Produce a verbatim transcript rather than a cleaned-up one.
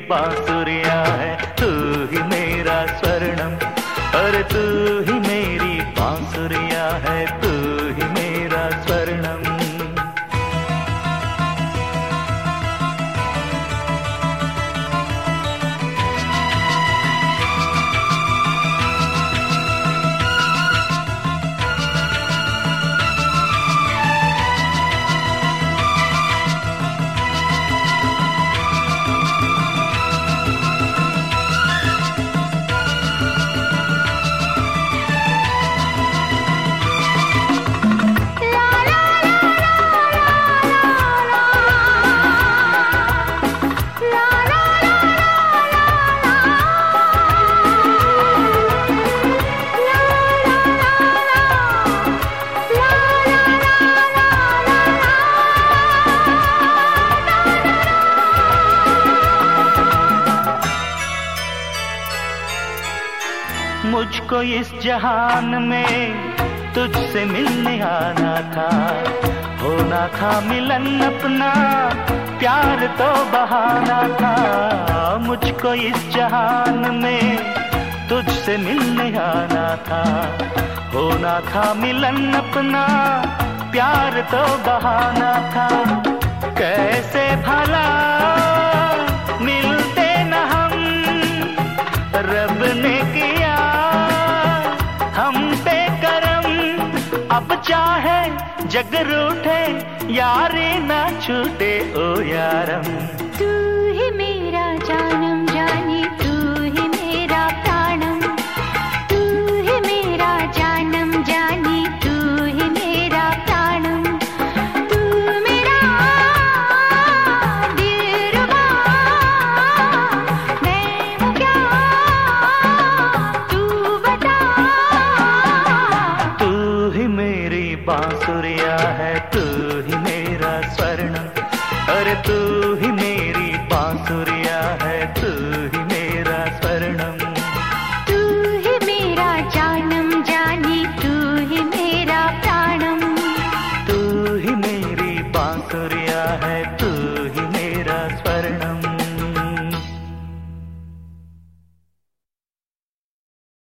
बांसुरिया है, तू ही मेरा स्वर्णम। अरे तू ही मेरी बांसुरिया है, तू ही मेरा स्वर्णम। मुझको इस जहान में तुझसे मिलने आना था, होना था मिलन अपना, प्यार तो बहाना था। मुझको इस जहान में तुझसे मिलने आना था, होना था मिलन अपना, प्यार तो बहाना था। कैसे भला मिलते न हम, रब ने किया हम पे करम। अब चाहे जग रूठे, यारी ना छूटे ओ यारम। तू ही मेरा जानम जानी, तू ही मेरा प्राणम। तू ही मेरा जानम जानी, तू ही मेरा प्राणम। तू मेरा दिलरुबा, मैं वो क्या तू बता। तू ही मेरी बांसुरी